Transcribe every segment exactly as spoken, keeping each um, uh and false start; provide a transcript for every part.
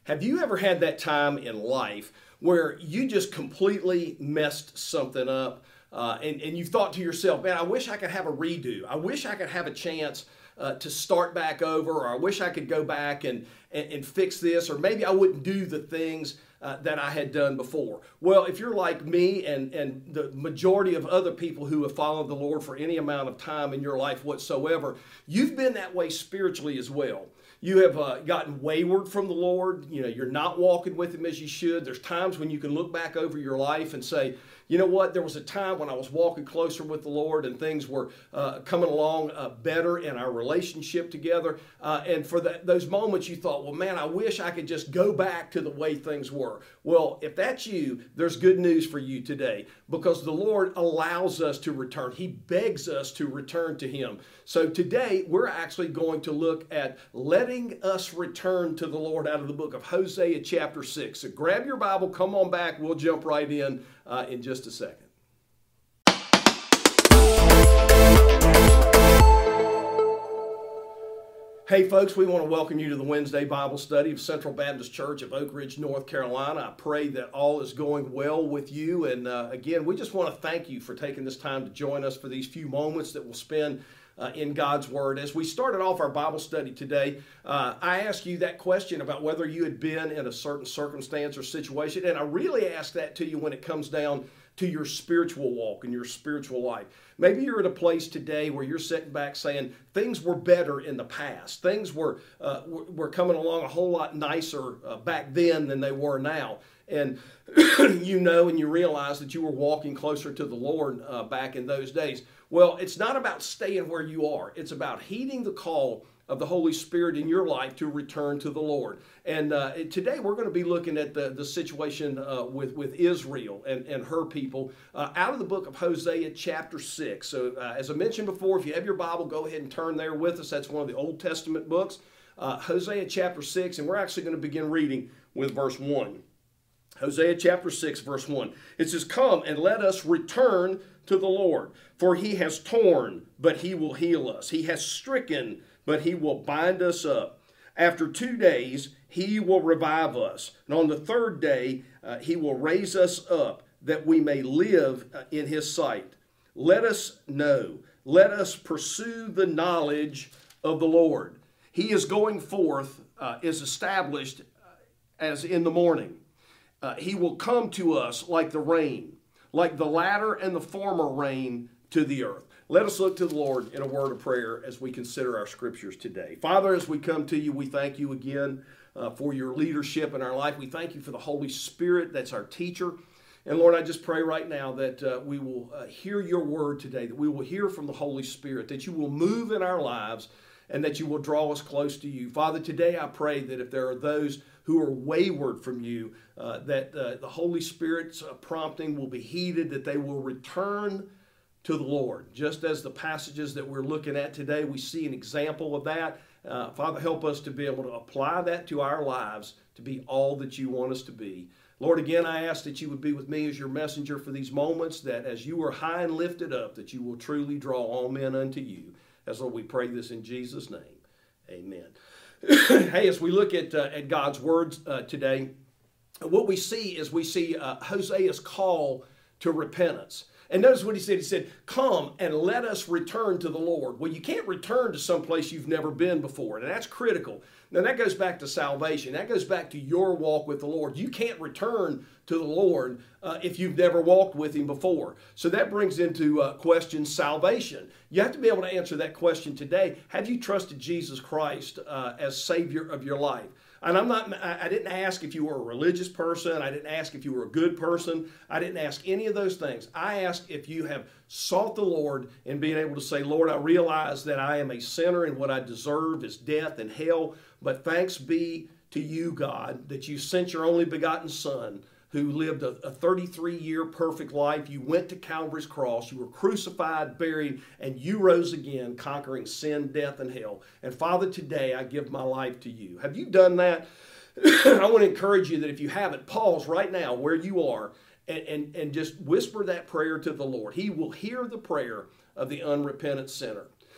Have you ever had that time in life where you just completely messed something up uh, and, and you thought to yourself, man, I wish I could have a redo. I wish I could have a chance uh, to start back over, or I wish I could go back and, and, and fix this, or maybe I wouldn't do the things uh, that I had done before. Well, if you're like me and, and the majority of other people who have followed the Lord for any amount of time in your life whatsoever, you've been that way spiritually as well. You have uh, gotten wayward from the Lord. You know, you're not walking with Him as you should. There's times when you can look back over your life and say, you know what, there was a time when I was walking closer with the Lord and things were uh, coming along uh, better in our relationship together. Uh, and for that, those moments you thought, well, man, I wish I could just go back to the way things were. Well, if that's you, there's good news for you today, because the Lord allows us to return. He begs us to return to Him. So today we're actually going to look at letting us return to the Lord out of the book of Hosea chapter six. So grab your Bible, come on back. We'll jump right in uh, in just a second. Hey folks, we want to welcome you to the Wednesday Bible study of Central Baptist Church of Oak Ridge, North Carolina. I pray that all is going well with you. And uh, again, we just want to thank you for taking this time to join us for these few moments that we'll spend Uh, in God's Word. As we started off our Bible study today, uh, I asked you that question about whether you had been in a certain circumstance or situation, and I really ask that to you when it comes down to your spiritual walk and your spiritual life. Maybe you're at a place today where you're sitting back saying things were better in the past. Things were, uh, were coming along a whole lot nicer uh, back then than they were now. And you know and you realize that you were walking closer to the Lord uh, back in those days. Well, it's not about staying where you are. It's about heeding the call of the Holy Spirit in your life to return to the Lord. And uh, today we're going to be looking at the, the situation uh, with, with Israel and, and her people uh, out of the book of Hosea chapter six. So uh, as I mentioned before, if you have your Bible, go ahead and turn there with us. That's one of the Old Testament books, uh, Hosea chapter six, and we're actually going to begin reading with verse one. Hosea chapter six, verse one. It says, "Come and let us return to the Lord, for He has torn, but He will heal us. He has stricken, but He will bind us up. After two days, He will revive us. And on the third day, uh, He will raise us up, that we may live uh, in His sight. Let us know, let us pursue the knowledge of the Lord. He is going forth, uh, is established uh, as in the morning. Uh, he will come to us like the rain, like the latter and the former rain to the earth." Let us look to the Lord in a word of prayer as we consider our scriptures today. Father, as we come to you, we thank you again uh, for your leadership in our life. We thank you for the Holy Spirit that's our teacher. And Lord, I just pray right now that uh, we will uh, hear your word today, that we will hear from the Holy Spirit, that you will move in our lives, and that you will draw us close to you. Father, today I pray that if there are those who are wayward from you, uh, that uh, the Holy Spirit's uh, prompting will be heeded, that they will return to the Lord. Just as the passages that we're looking at today, we see an example of that. Uh, Father, help us to be able to apply that to our lives to be all that you want us to be. Lord, again, I ask that you would be with me as your messenger for these moments, that as you are high and lifted up, that you will truly draw all men unto you. As Lord, we pray this in Jesus' name. Amen. Hey, as we look at, uh, at God's words uh, today, what we see is we see uh, Hosea's call to repentance. And notice what he said. He said, "Come and let us return to the Lord." Well, you can't return to some place you've never been before, and that's critical. Now, that goes back to salvation. That goes back to your walk with the Lord. You can't return to the Lord uh, if you've never walked with Him before. So that brings into uh, question salvation. You have to be able to answer that question today. Have you trusted Jesus Christ uh, as Savior of your life? And I'm not, I didn't ask if you were a religious person. I didn't ask if you were a good person. I didn't ask any of those things. I asked if you have sought the Lord and being able to say, Lord, I realize that I am a sinner and what I deserve is death and hell. But thanks be to you, God, that you sent your only begotten Son, who lived a thirty-three year perfect life. You went to Calvary's cross. You were crucified, buried, and you rose again, conquering sin, death, and hell. And Father, today I give my life to you. Have you done that? I want to encourage you that if you haven't, pause right now where you are and, and, and just whisper that prayer to the Lord. He will hear the prayer of the unrepentant sinner.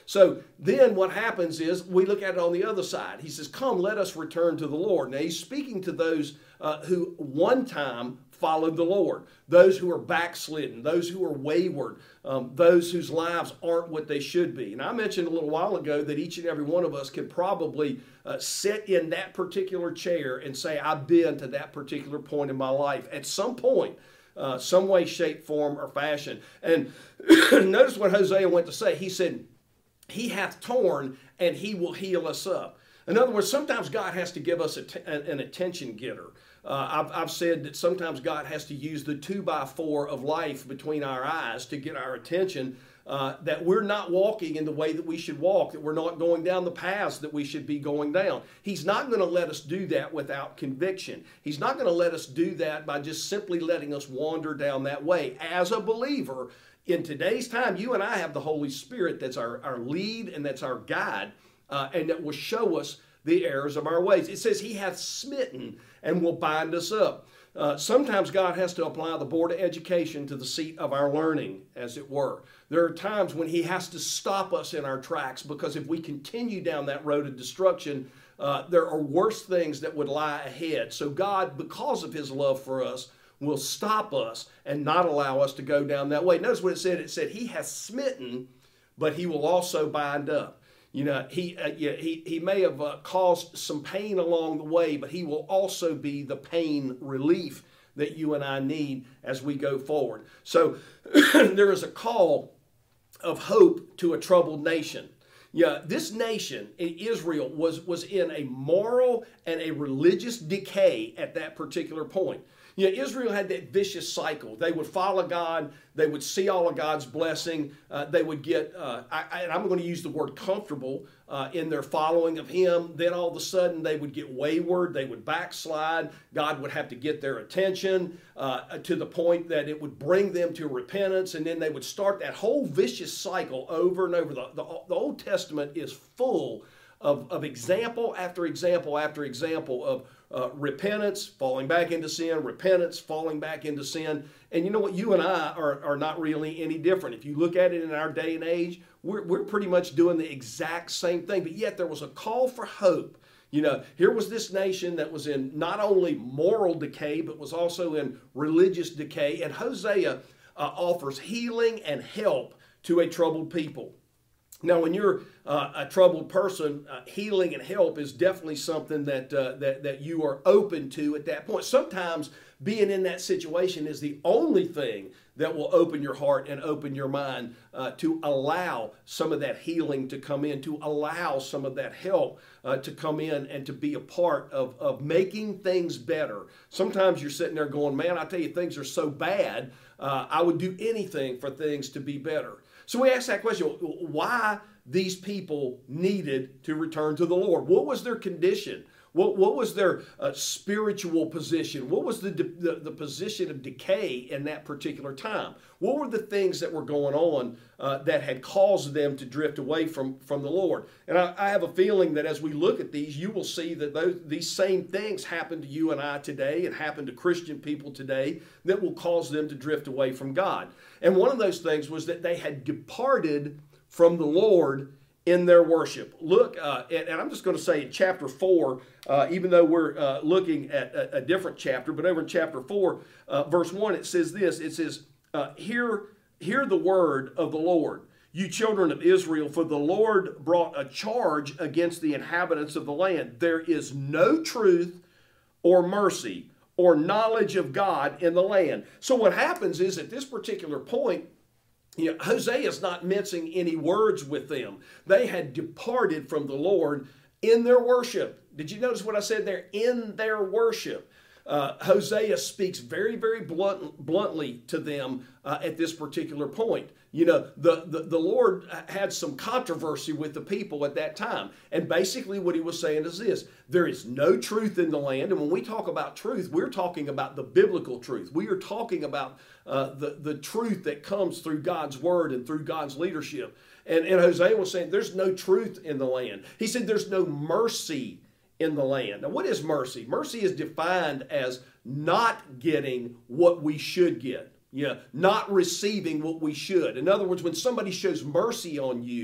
So then what happens is we look at it on the other side. He says, come, let us return to the Lord. Now he's speaking to those uh, who one time followed the Lord, those who are backslidden, those who are wayward, um, those whose lives aren't what they should be. And I mentioned a little while ago that each and every one of us can probably uh, sit in that particular chair and say, I've been to that particular point in my life at some point. Uh, some way, shape, form, or fashion. And notice what Hosea went to say. He said, he hath torn and he will heal us up. In other words, sometimes God has to give us a t- an attention getter. Uh, I've, I've said that sometimes God has to use the two by four of life between our eyes to get our attention, uh, that we're not walking in the way that we should walk, that we're not going down the paths that we should be going down. He's not going to let us do that without conviction. He's not going to let us do that by just simply letting us wander down that way. As a believer, in today's time, you and I have the Holy Spirit that's our, our lead and that's our guide, uh, and that will show us the errors of our ways. It says he hath smitten and will bind us up. Uh, sometimes God has to apply the board of education to the seat of our learning, as it were. There are times when he has to stop us in our tracks, because if we continue down that road of destruction, uh, there are worse things that would lie ahead. So God, because of his love for us, will stop us and not allow us to go down that way. Notice what it said. It said he hath smitten, but he will also bind up. You know, he, uh, yeah, he, he may have uh, caused some pain along the way, but he will also be the pain relief that you and I need as we go forward. So there is a call of hope to a troubled nation. Yeah, this nation, Israel, was, was in a moral and a religious decay at that particular point. You know, Israel had that vicious cycle. They would follow God. They would see all of God's blessing. Uh, they would get, uh, I, I, and I'm going to use the word comfortable uh, in their following of him. Then all of a sudden they would get wayward. They would backslide. God would have to get their attention uh, to the point that it would bring them to repentance. And then they would start that whole vicious cycle over and over. The, the, the Old Testament is full of, of example after example after example of Uh, repentance, falling back into sin, repentance, falling back into sin. And you know what? You and I are, are not really any different. If you look at it in our day and age, we're, we're pretty much doing the exact same thing. But yet there was a call for hope. You know, here was this nation that was in not only moral decay, but was also in religious decay. And Hosea uh, offers healing and help to a troubled people. Now, when you're uh, a troubled person, uh, healing and help is definitely something that, uh, that, that you are open to at that point. Sometimes being in that situation is the only thing that will open your heart and open your mind uh, to allow some of that healing to come in, to allow some of that help uh, to come in and to be a part of, of making things better. Sometimes you're sitting there going, man, I tell you, things are so bad, uh, I would do anything for things to be better. So we ask that question, why these people needed to return to the Lord? What was their condition? What, what was their uh, spiritual position? What was the, the, the position of decay in that particular time? What were the things that were going on uh, that had caused them to drift away from, from the Lord? And I, I have a feeling that as we look at these, you will see that those, these same things happen to you and I today and happen to Christian people today that will cause them to drift away from God. And one of those things was that they had departed from the Lord in their worship. Look, uh, and, and I'm just going to say in chapter four, uh, even though we're uh, looking at a, a different chapter, but over in chapter four, uh, verse one, it says this, it says, uh, hear, hear the word of the Lord, you children of Israel, for the Lord brought a charge against the inhabitants of the land. There is no truth or mercy or knowledge of God in the land. So what happens is at this particular point, you know, Hosea is not mincing any words with them. They had departed from the Lord in their worship. Did you notice what I said there? In their worship. Uh, Hosea speaks very, very blunt, bluntly to them uh, at this particular point. You know, the, the, the Lord had some controversy with the people at that time. And basically what he was saying is this, there is no truth in the land. And when we talk about truth, we're talking about the biblical truth. We are talking about uh, the, the truth that comes through God's word and through God's leadership. And, and Hosea was saying there's no truth in the land. He said there's no mercy in the land. Now, what is mercy? Mercy is defined as not getting what we should get. You know, not receiving what we should. In other words, when somebody shows mercy on you,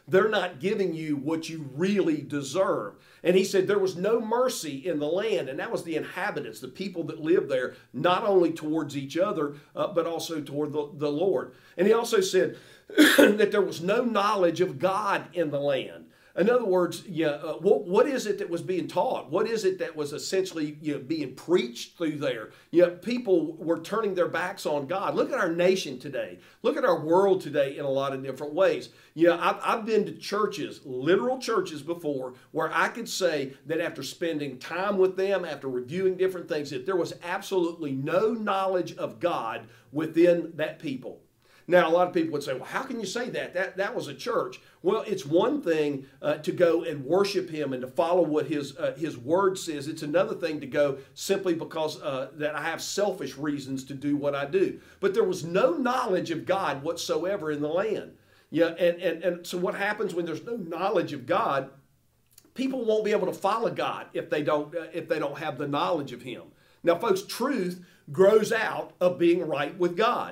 they're not giving you what you really deserve. And he said there was no mercy in the land, and that was the inhabitants, the people that lived there, not only towards each other, uh, but also toward the, the Lord. And he also said that there was no knowledge of God in the land. In other words, yeah, uh, what, what is it that was being taught? What is it that was essentially, you know, being preached through there? You know, people were turning their backs on God. Look at our nation today. Look at our world today in a lot of different ways. You know, I've, I've been to churches, literal churches before, where I could say that after spending time with them, after reviewing different things, that there was absolutely no knowledge of God within that people. Now, a lot of people would say, well, how can you say that? That, that was a church. Well, it's one thing uh, to go and worship him and to follow what his, uh, his word says. It's another thing to go simply because uh, that I have selfish reasons to do what I do. But there was no knowledge of God whatsoever in the land. Yeah, and, and, and so what happens when there's no knowledge of God? People won't be able to follow God if they don't, uh, if they don't have the knowledge of him. Now, folks, truth grows out of being right with God.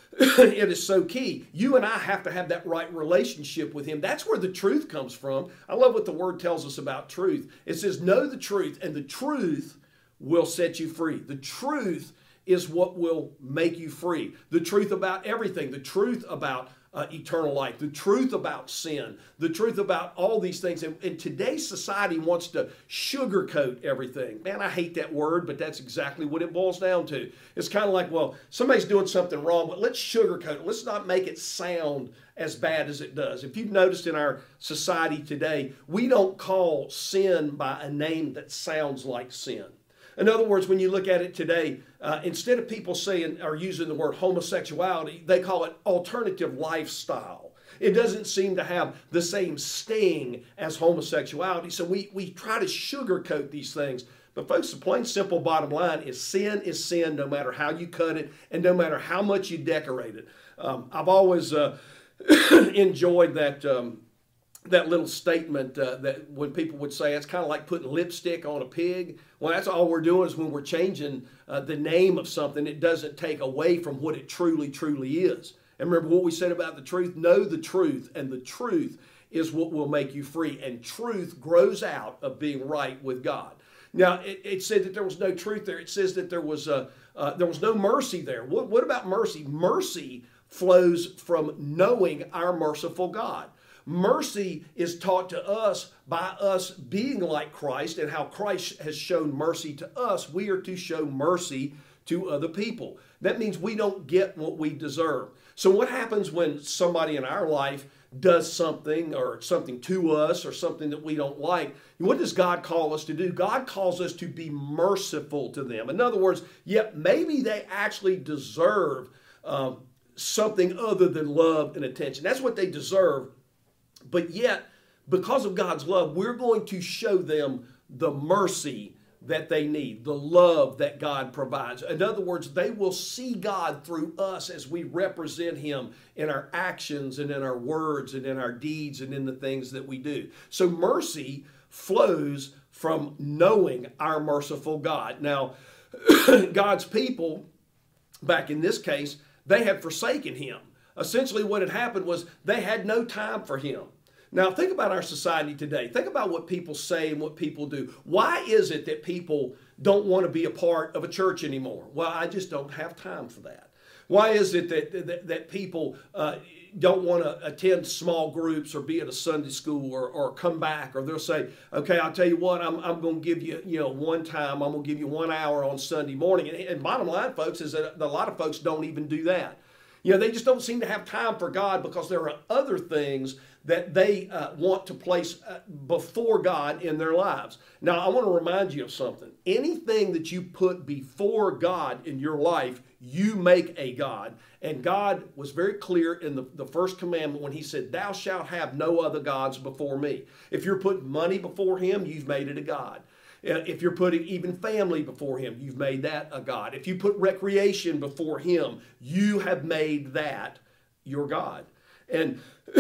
It is so key. You and I have to have that right relationship with him. That's where the truth comes from. I love what the word tells us about truth. It says, know the truth, and the truth will set you free. The truth is what will make you free. The truth about everything. The truth about uh, eternal life. The truth about sin. The truth about all these things. And, and today's society wants to sugarcoat everything. Man, I hate that word, but that's exactly what it boils down to. It's kind of like, well, somebody's doing something wrong, but let's sugarcoat it. Let's not make it sound as bad as it does. If you've noticed in our society today, we don't call sin by a name that sounds like sin. In other words, when you look at it today, uh, instead of people saying or using the word homosexuality, they call it alternative lifestyle. It doesn't seem to have the same sting as homosexuality. So we, we try to sugarcoat these things. But folks, the plain simple bottom line is sin is sin no matter how you cut it and no matter how much you decorate it. Um, I've always uh, enjoyed that um, that little statement uh, that when people would say it's kind of like putting lipstick on a pig. Well, that's all we're doing is when we're changing uh, the name of something, it doesn't take away from what it truly, truly is. And remember what we said about the truth? Know the truth, and the truth is what will make you free. And truth grows out of being right with God. Now, it, it said that there was no truth there. It says that there was uh, uh, there was no mercy there. What, what about mercy? Mercy flows from knowing our merciful God. Mercy is taught to us by us being like Christ, and how Christ has shown mercy to us. We are to show mercy to other people. That means we don't get what we deserve. So what happens when somebody in our life does something or something to us or something that we don't like? What does God call us to do? God calls us to be merciful to them. In other words, yeah, maybe they actually deserve um, something other than love and attention. That's what they deserve. But yet, because of God's love, we're going to show them the mercy that they need, the love that God provides. In other words, they will see God through us as we represent him in our actions and in our words and in our deeds and in the things that we do. So mercy flows from knowing our merciful God. Now, God's people, back in this case, they had forsaken him. Essentially what had happened was they had no time for him. Now think about our society today. Think about what people say and what people do. Why is it that people don't want to be a part of a church anymore? Well, I just don't have time for that. Why is it that, that, that people uh, don't want to attend small groups or be at a Sunday school or, or come back? Or they'll say, okay, I'll tell you what, I'm, I'm going to give you, you know, one time, I'm going to give you one hour on Sunday morning. And, and bottom line, folks, is that a lot of folks don't even do that. You know, they just don't seem to have time for God because there are other things that they uh, want to place uh, before God in their lives. Now, I want to remind you of something. Anything that you put before God in your life, you make a God. And God was very clear in the, the first commandment when he said, thou shalt have no other gods before me. If you're putting money before him, you've made it a God. If you're putting even family before him, you've made that a God. If you put recreation before him, you have made that your God. And,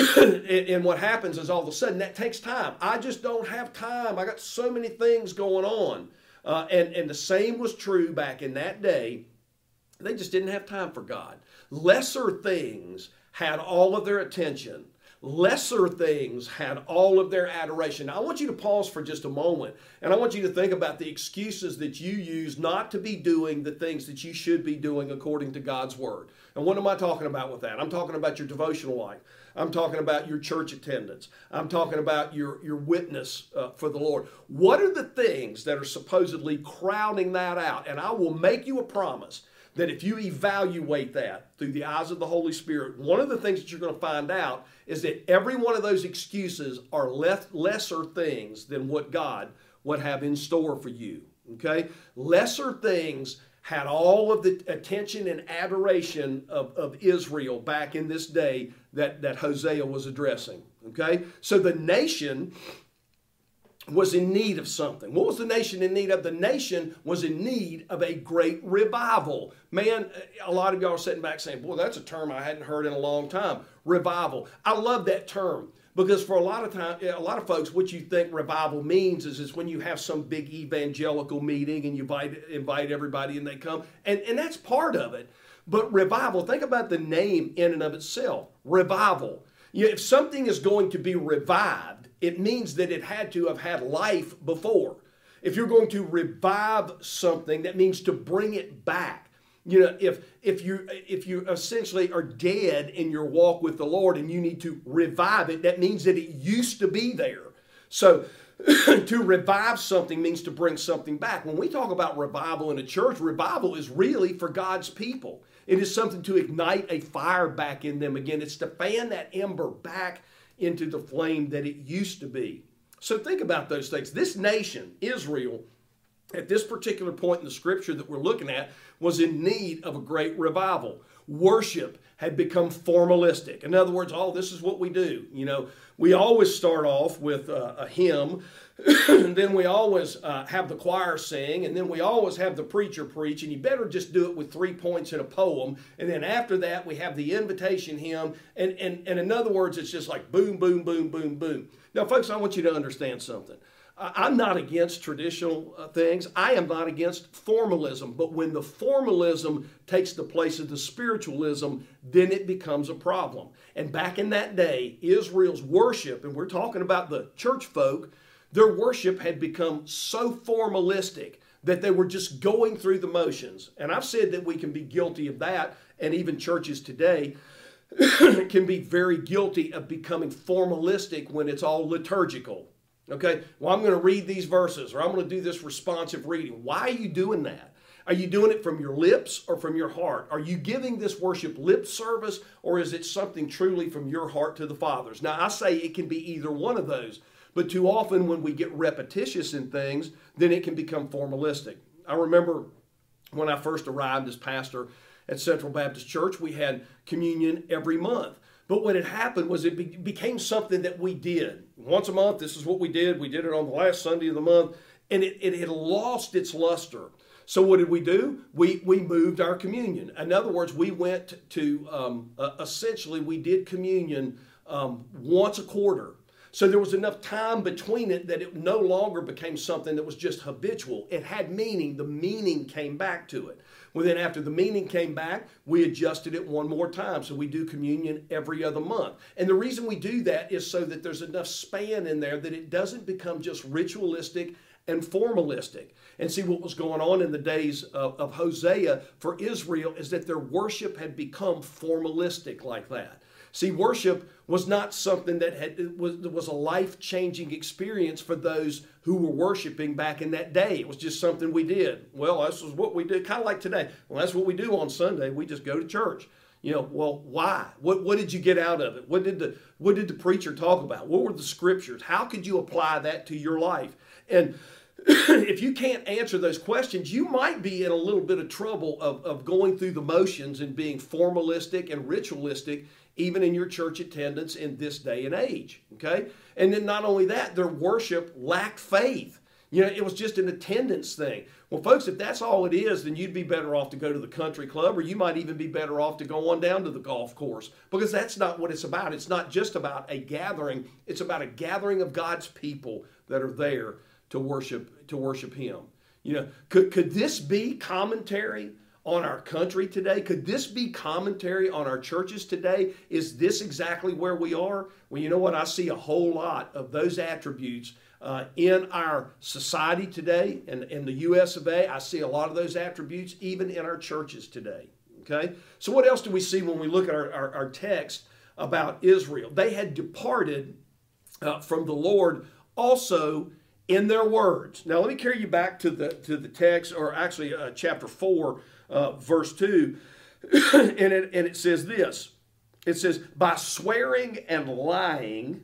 and what happens is all of a sudden that takes time. I just don't have time. I got so many things going on. Uh, and, and the same was true back in that day. They just didn't have time for God. Lesser things had all of their attention. lesser things had all of their adoration. Now, I want you to pause for just a moment, and I want you to think about the excuses that you use not to be doing the things that you should be doing according to God's Word. And what am I talking about with that? I'm talking about your devotional life. I'm talking about your church attendance. I'm talking about your, your witness uh, for the Lord. What are the things that are supposedly crowding that out? And I will make you a promise that if you evaluate that through the eyes of the Holy Spirit, one of the things that you're going to find out is that every one of those excuses are less, lesser things than what God would have in store for you. Okay? Lesser things had all of the attention and adoration of, of Israel back in this day that, that Hosea was addressing. Okay? So the nation was in need of something. What was the nation in need of? The nation was in need of a great revival. Man, a lot of y'all are sitting back saying, boy, that's a term I hadn't heard in a long time. Revival. I love that term. Because for a lot of time, a lot of folks, what you think revival means is, is when you have some big evangelical meeting and you invite, invite everybody and they come. And, and that's part of it. But revival, think about the name in and of itself. Revival. You know, if something is going to be revived, it means that it had to have had life before. If you're going to revive something, that means to bring it back. You know, if if you if you essentially are dead in your walk with the Lord and you need to revive it, that means that it used to be there. So to revive something means to bring something back. When we talk about revival in a church, revival is really for God's people. It is something to ignite a fire back in them again. It's to fan that ember back into the flame that it used to be. So think about those things. This nation, Israel, at this particular point in the scripture that we're looking at, was in need of a great revival. Worship had become formalistic. In other words, oh, this is what we do. You know, we always start off with uh, a hymn, and then we always uh, have the choir sing, and then we always have the preacher preach, and you better just do it with three points in a poem. And then after that, we have the invitation hymn, and, and, and in other words, it's just like boom, boom, boom, boom, boom. Now, folks, I want you to understand something. I'm not against traditional uh, things. I am not against formalism. But when the formalism takes the place of the spiritualism, then it becomes a problem. And back in that day, Israel's worship, and we're talking about the church folk, their worship had become so formalistic that they were just going through the motions. And I've said that we can be guilty of that, and even churches today can be very guilty of becoming formalistic when it's all liturgical. Okay, well, I'm going to read these verses, or I'm going to do this responsive reading. Why are you doing that? Are you doing it from your lips or from your heart? Are you giving this worship lip service, or is it something truly from your heart to the Father's? Now, I say it can be either one of those, but too often when we get repetitious in things, then it can become formalistic. I remember when I first arrived as pastor at Central Baptist Church, we had communion every month. But what had happened was it be became something that we did. Once a month, this is what we did. We did it on the last Sunday of the month, and it, it had lost its luster. So what did we do? We, we moved our communion. In other words, we went to, um, uh, essentially, we did communion um, once a quarter. So there was enough time between it that it no longer became something that was just habitual. It had meaning. The meaning came back to it. Well, then after the meaning came back, we adjusted it one more time. So we do communion every other month. And the reason we do that is so that there's enough span in there that it doesn't become just ritualistic and formalistic. And see, what was going on in the days of, of Hosea for Israel is that their worship had become formalistic like that. See, worship was not something that had, it was, it was a life-changing experience for those who were worshiping back in that day. It was just something we did. Well, this is what we did, kind of like today. Well, that's what we do on Sunday. We just go to church. You know, well, why? What, what did you get out of it? What did the, what did the preacher talk about? What were the scriptures? How could you apply that to your life? And if you can't answer those questions, you might be in a little bit of trouble of, of going through the motions and being formalistic and ritualistic, even in your church attendance in this day and age, okay? And then not only that, their worship lacked faith. You know, it was just an attendance thing. Well, folks, if that's all it is, then you'd be better off to go to the country club, or you might even be better off to go on down to the golf course, because that's not what it's about. It's not just about a gathering. It's about a gathering of God's people that are there to worship, to worship Him. You know, could, could this be commentary on our country today? Could this be commentary on our churches today? Is this exactly where we are? Well, you know what? I see a whole lot of those attributes uh, in our society today, and in the U S of A. I see a lot of those attributes even in our churches today. Okay? So what else do we see when we look at our, our, our text about Israel? They had departed uh, from the Lord also in their words. Now let me carry you back to the to the text, or actually uh, chapter four, uh, verse two, and it and it says this. It says, by swearing and lying,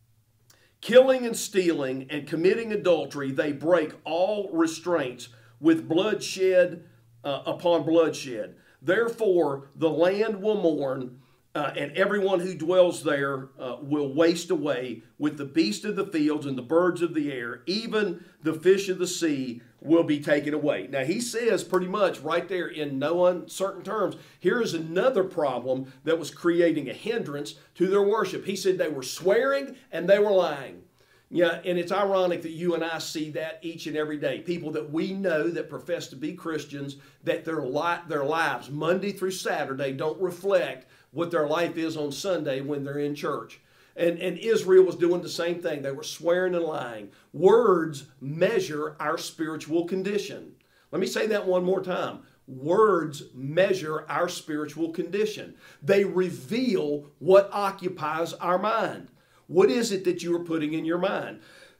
killing and stealing, and committing adultery, they break all restraints with bloodshed uh, upon bloodshed. Therefore, the land will mourn, uh, and everyone who dwells there uh, will waste away with the beasts of the fields and the birds of the air. Even the fish of the sea will be taken away. Now, he says pretty much right there in no uncertain terms, here is another problem that was creating a hindrance to their worship. He said they were swearing and they were lying. Yeah, and it's ironic that you and I see that each and every day. People that we know that profess to be Christians, that their, li- their lives, Monday through Saturday, don't reflect what their life is on Sunday when they're in church. And, and Israel was doing the same thing. They were swearing and lying. Words measure our spiritual condition. Let me say that one more time. Words measure our spiritual condition. They reveal what occupies our mind. What is it that you are putting in your mind?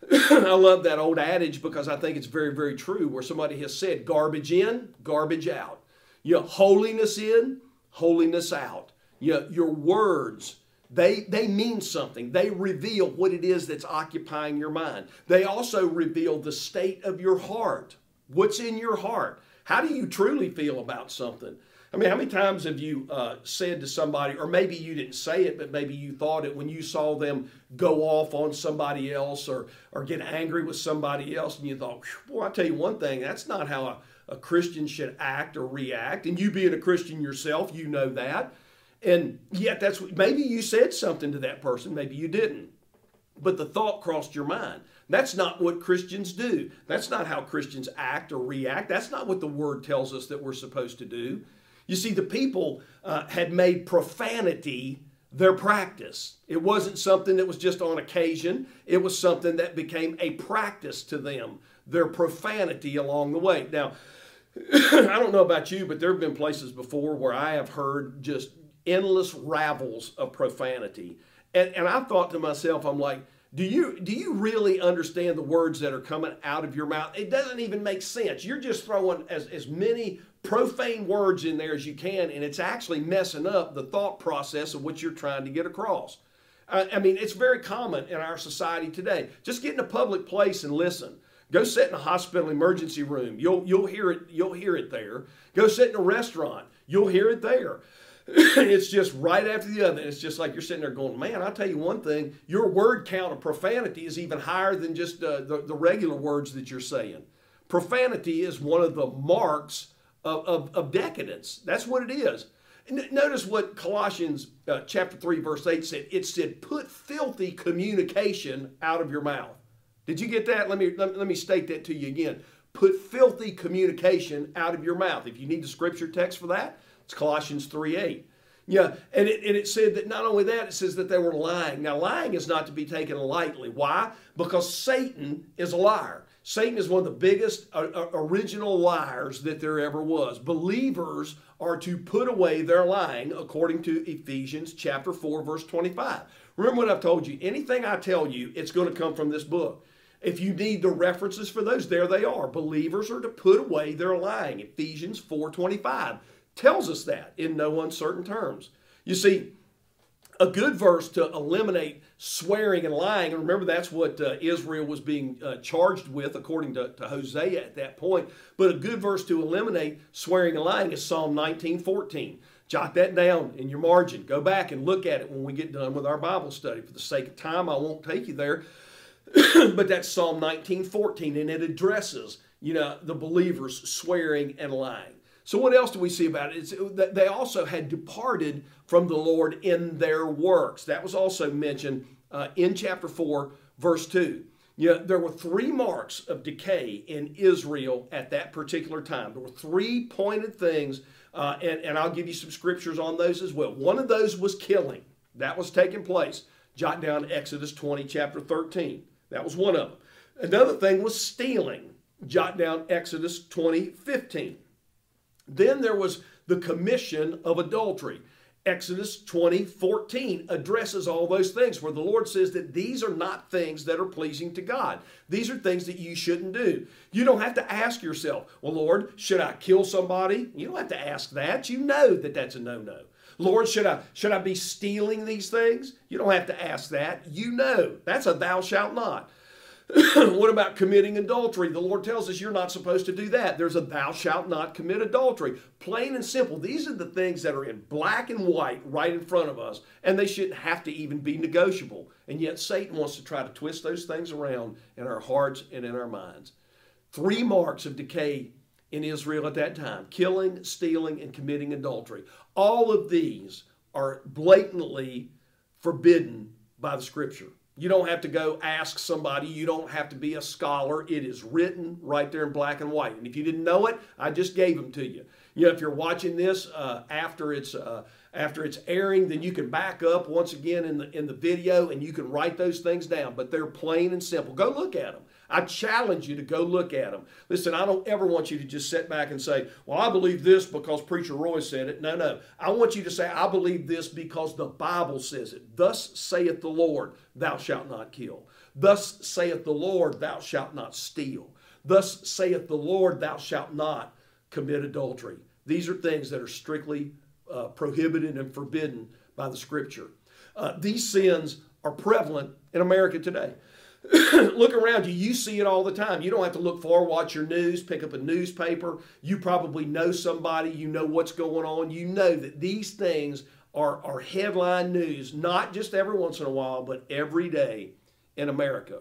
I love that old adage because I think it's very, very true, where somebody has said, garbage in, garbage out. You know, holiness in, holiness out. You know, your words, they, they mean something. They reveal what it is that's occupying your mind. They also reveal the state of your heart. What's in your heart? How do you truly feel about something? I mean, how many times have you uh, said to somebody, or maybe you didn't say it, but maybe you thought it when you saw them go off on somebody else, or, or get angry with somebody else, and you thought, boy, I'll tell you one thing, that's not how a, a Christian should act or react. And you being a Christian yourself, you know that. And yet that's what, maybe you said something to that person, maybe you didn't. But the thought crossed your mind. That's not what Christians do. That's not how Christians act or react. That's not what the Word tells us that we're supposed to do. You see, the people uh, had made profanity their practice. It wasn't something that was just on occasion. It was something that became a practice to them, their profanity along the way. Now, I don't know about you, but there have been places before where I have heard just endless ravels of profanity. And, and I thought to myself, I'm like, do you, do you really understand the words that are coming out of your mouth? It doesn't even make sense. You're just throwing as, as many profane words in there as you can, and it's actually messing up the thought process of what you're trying to get across. I, I mean, it's very common in our society today. Just get in a public place and listen. Go sit in a hospital emergency room. You'll, you'll hear it, you'll hear it there. Go sit in a restaurant. You'll hear it there. It's just right after the other. It's just like you're sitting there going, man, I'll tell you one thing, your word count of profanity is even higher than just uh, the, the regular words that you're saying. Profanity is one of the marks of, of, of decadence. That's what it is. And notice what Colossians uh, chapter three, verse eight said. It said, put filthy communication out of your mouth. Did you get that? Let me, let, let me state that to you again. Put filthy communication out of your mouth. If you need the scripture text for that, it's Colossians three eight. Yeah, and it, and it said that not only that, it says that they were lying. Now, lying is not to be taken lightly. Why? Because Satan is a liar. Satan is one of the biggest uh, original liars that there ever was. Believers are to put away their lying according to Ephesians chapter four, verse twenty-five. Remember what I've told you. Anything I tell you, it's going to come from this book. If you need the references for those, there they are. Believers are to put away their lying. Ephesians four twenty-five. Tells us that in no uncertain terms. You see, a good verse to eliminate swearing and lying, and remember that's what uh, Israel was being uh, charged with according to, to Hosea at that point, but a good verse to eliminate swearing and lying is Psalm nineteen fourteen. Jot that down in your margin. Go back and look at it when we get done with our Bible study. For the sake of time, I won't take you there, but that's Psalm nineteen fourteen, and it addresses, you know, the believers swearing and lying. So what else do we see about it? It's that they also had departed from the Lord in their works. That was also mentioned uh, in chapter four, verse two. You know, there were three marks of decay in Israel at that particular time. There were three pointed things, uh, and, and I'll give you some scriptures on those as well. One of those was killing. That was taking place. Jot down Exodus twenty, chapter thirteen. That was one of them. Another thing was stealing. Jot down Exodus twenty, fifteen. Then there was the commission of adultery. Exodus twenty, fourteen addresses all those things where the Lord says that these are not things that are pleasing to God. These are things that you shouldn't do. You don't have to ask yourself, well, Lord, should I kill somebody? You don't have to ask that. You know that that's a no-no. Lord, should I, should I be stealing these things? You don't have to ask that. You know. That's a thou shalt not. What about committing adultery? The Lord tells us you're not supposed to do that. There's a thou shalt not commit adultery. Plain and simple. These are the things that are in black and white right in front of us, and they shouldn't have to even be negotiable. And yet Satan wants to try to twist those things around in our hearts and in our minds. Three marks of decay in Israel at that time: killing, stealing, and committing adultery. All of these are blatantly forbidden by the Scripture. You don't have to go ask somebody. You don't have to be a scholar. It is written right there in black and white. And if you didn't know it, I just gave them to you. You know, if you're watching this uh, after it's uh, after it's airing, then you can back up once again in the in the video and you can write those things down. But they're plain and simple. Go look at them. I challenge you to go look at them. Listen, I don't ever want you to just sit back and say, well, I believe this because Preacher Roy said it. No, no. I want you to say, I believe this because the Bible says it. Thus saith the Lord, thou shalt not kill. Thus saith the Lord, thou shalt not steal. Thus saith the Lord, thou shalt not commit adultery. These are things that are strictly uh, prohibited and forbidden by the Scripture. Uh, these sins are prevalent in America today. Look around you. You see it all the time. You don't have to look far, watch your news, pick up a newspaper. You probably know somebody. You know what's going on. You know that these things are, are headline news, not just every once in a while, but every day in America.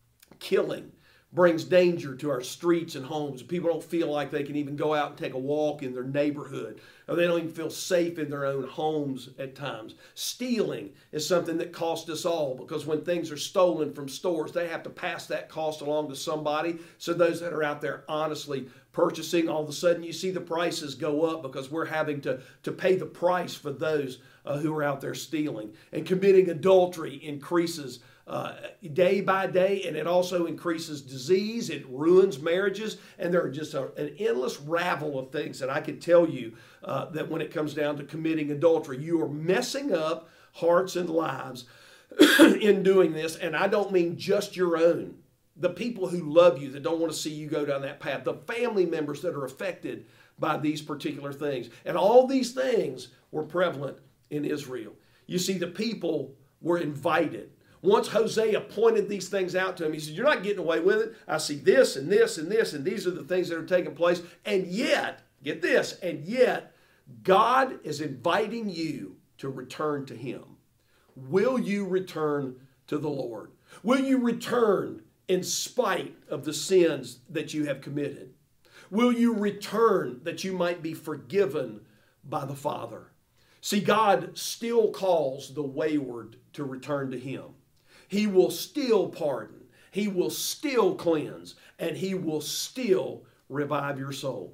Killing brings danger to our streets and homes. People don't feel like they can even go out and take a walk in their neighborhood, or they don't even feel safe in their own homes at times. Stealing is something that costs us all, because when things are stolen from stores, they have to pass that cost along to somebody. So those that are out there honestly purchasing, all of a sudden you see the prices go up because we're having to, to pay the price for those uh, who are out there stealing. And committing adultery increases Uh, day by day, and it also increases disease. It ruins marriages, and there are just a, an endless ravel of things that I could tell you uh, that when it comes down to committing adultery, you are messing up hearts and lives in doing this. And I don't mean just your own. The people who love you, that don't want to see you go down that path, the family members that are affected by these particular things. And all these things were prevalent in Israel. You see, the people were invited. Once Hosea pointed these things out to him, he said, you're not getting away with it. I see this and this and this, and these are the things that are taking place. And yet, get this, and yet, God is inviting you to return to Him. Will you return to the Lord? Will you return in spite of the sins that you have committed? Will you return that you might be forgiven by the Father? See, God still calls the wayward to return to Him. He will still pardon. He will still cleanse. And He will still revive your soul.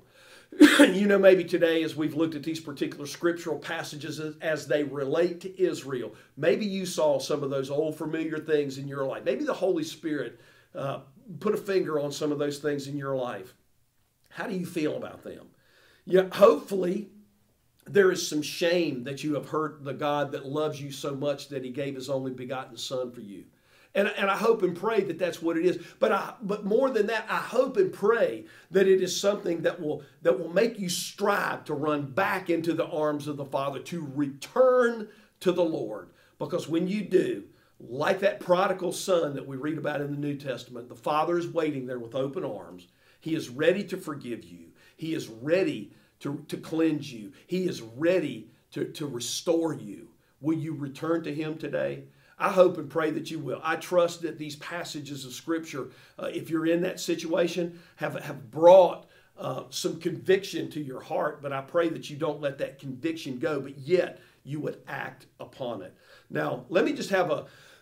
You know, maybe today as we've looked at these particular scriptural passages as, as they relate to Israel, maybe you saw some of those old familiar things in your life. Maybe the Holy Spirit uh, put a finger on some of those things in your life. How do you feel about them? Yeah, hopefully there is some shame that you have hurt the God that loves you so much that He gave His only begotten Son for you. And, and I hope and pray that that's what it is. But I, but more than that, I hope and pray that it is something that will, that will make you strive to run back into the arms of the Father, to return to the Lord. Because when you do, like that prodigal son that we read about in the New Testament, the Father is waiting there with open arms. He is ready to forgive you. He is ready To, to cleanse you. He is ready to, to restore you. Will you return to Him today? I hope and pray that you will. I trust that these passages of Scripture, uh, if you're in that situation, have, have brought uh, some conviction to your heart, but I pray that you don't let that conviction go, but yet you would act upon it. Now, let me just have a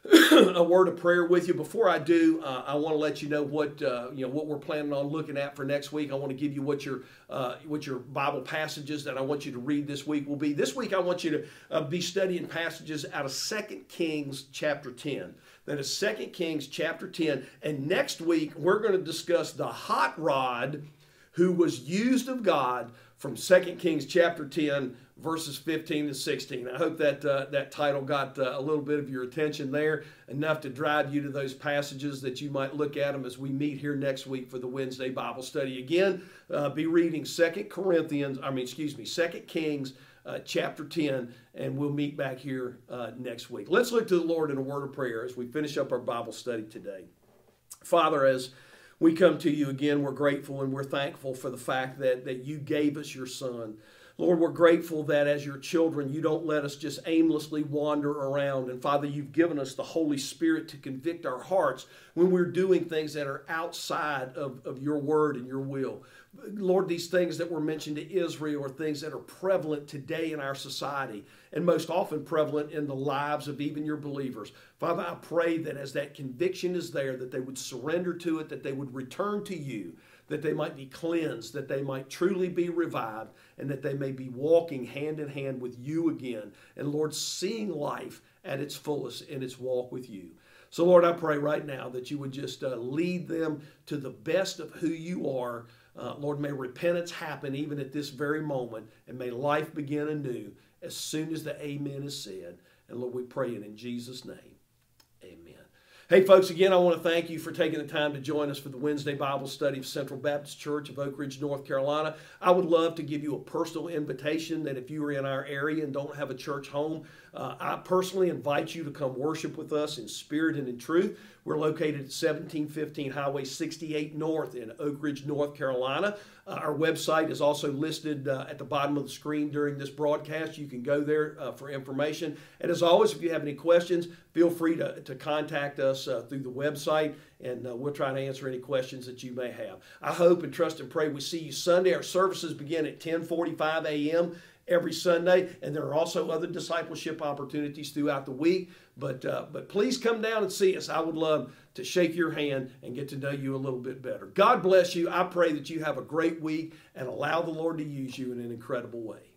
a word of prayer with you. Before I do, uh, I want to let you know what uh, you know what we're planning on looking at for next week. I want to give you what your uh, what your Bible passages that I want you to read this week will be. This week I want you to uh, be studying passages out of Second Kings chapter ten. That is Second Kings chapter ten. And next week we're going to discuss the hot rod who was used of God from Second Kings chapter ten, verses fifteen to sixteen. I hope that uh, that title got uh, a little bit of your attention there, enough to drive you to those passages that you might look at them as we meet here next week for the Wednesday Bible study. Again, uh, be reading Second Corinthians, I mean, excuse me, Second Kings uh, chapter ten, and we'll meet back here uh, next week. Let's look to the Lord in a word of prayer as we finish up our Bible study today. Father, as we come to you again, we're grateful and we're thankful for the fact that, that you gave us your Son. Lord, we're grateful that as your children, you don't let us just aimlessly wander around. And Father, you've given us the Holy Spirit to convict our hearts when we're doing things that are outside of, of your word and your will. Lord, these things that were mentioned to Israel are things that are prevalent today in our society and most often prevalent in the lives of even your believers. Father, I pray that as that conviction is there, that they would surrender to it, that they would return to you, that they might be cleansed, that they might truly be revived, and that they may be walking hand in hand with you again. And Lord, seeing life at its fullest in its walk with you. So Lord, I pray right now that you would just uh, lead them to the best of who you are. Uh, Lord, may repentance happen even at this very moment, and may life begin anew as soon as the amen is said. And Lord, we pray it in Jesus' name. Amen. Hey, folks, again, I want to thank you for taking the time to join us for the Wednesday Bible study of Central Baptist Church of Oak Ridge, North Carolina. I would love to give you a personal invitation that if you are in our area and don't have a church home, uh, I personally invite you to come worship with us in spirit and in truth. We're located at seventeen fifteen Highway sixty-eight North in Oak Ridge, North Carolina. Uh, our website is also listed uh, at the bottom of the screen during this broadcast. You can go there uh, for information. And as always, if you have any questions, feel free to, to contact us uh, through the website, and uh, we'll try to answer any questions that you may have. I hope and trust and pray we see you Sunday. Our services begin at ten forty-five a m every Sunday, and there are also other discipleship opportunities throughout the week. But uh, but please come down and see us. I would love to shake your hand and get to know you a little bit better. God bless you. I pray that you have a great week and allow the Lord to use you in an incredible way.